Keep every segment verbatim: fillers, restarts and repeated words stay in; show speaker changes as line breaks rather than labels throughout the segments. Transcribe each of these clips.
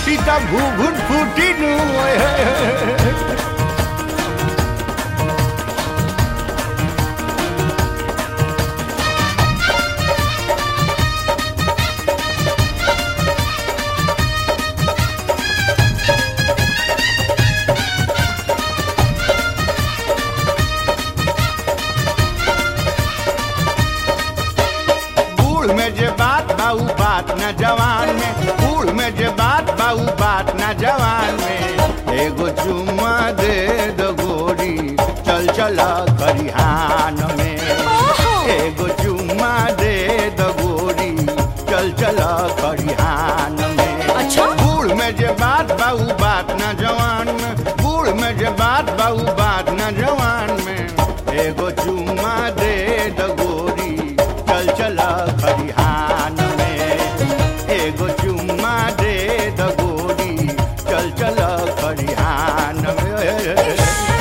फूटी त भूभुन फूटी नु में जे बात बाऊ बात न जवान में बूढ़ में जे बात बाऊ बात न जवान में एगो चुम्मा दे दो गोरी चल चला खरिहान में एगो चुम्मा दे दो गोरी चल चला खरिहान में
अच्छा
बूढ़ में जे बात बाऊ बात न जवान में बूढ़ में जे बात बाऊ बात न जवान में एगो चुम्मा दे दो गोरी चल चला खरिहान में एगो चुम्मा दे दो गोरी चल चला खरिहान में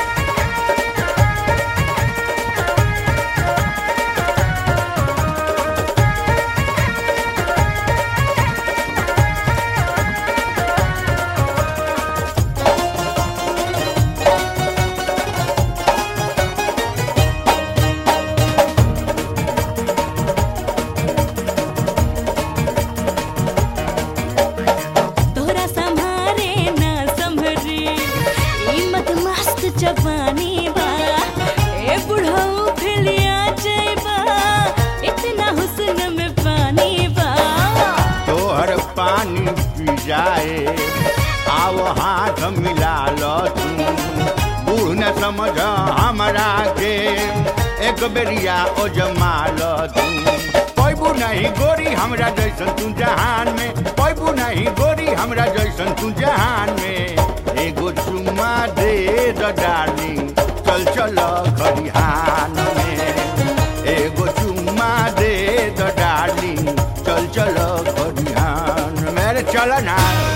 जवानी बा ए बुढ़ऊ फिलिया जइबा इतना हुस्न में पानी बा
तोहर पानी पी जाए आओ हाथ मिला लो तू बूढ़ न समझ हमरा के एक बेरिया ओ जमा लो तू पैबू नहीं गोरी हमरा जैसन तू जहान में पैबू नहीं गोरी हमरा जैसन तू जहान में एगो चुम्मा दे द डार्लिंग चल चल खरिहान में एगो चुम्मा दे द डार्लिंग चल चल खरिहान मेरे चल ना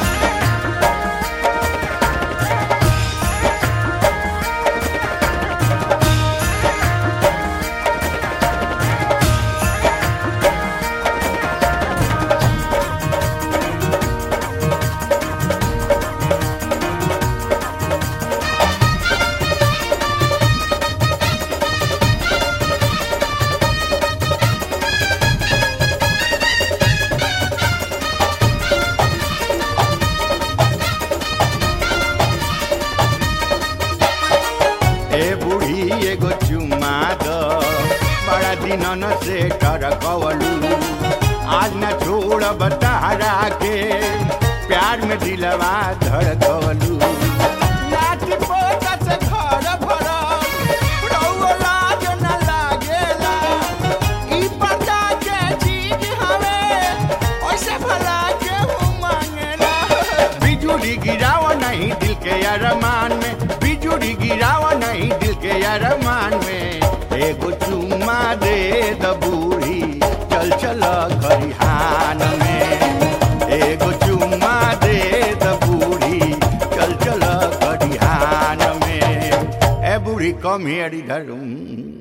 एगो चुम्मा दो बड़ा दिनन से टरकवलू आज न छोड़ बतारा के प्यार में दिलवा धड़कवलू लाठी पोता से घर भरल रउआ लाज न लागेला ई पता के चीज हवे ओइसे भला के हूँ मांगेला बिजुली गिरावा नहीं दिल के अरमान में बिजुली गिरावा नहीं दिल के अरमान में एगो चुम्मा दे द बूढ़ी चल चल खरिहान में एगो चुम्मा दे द बूढ़ी चल चल खरिहान में ए बूढ़ी कम हियर इधर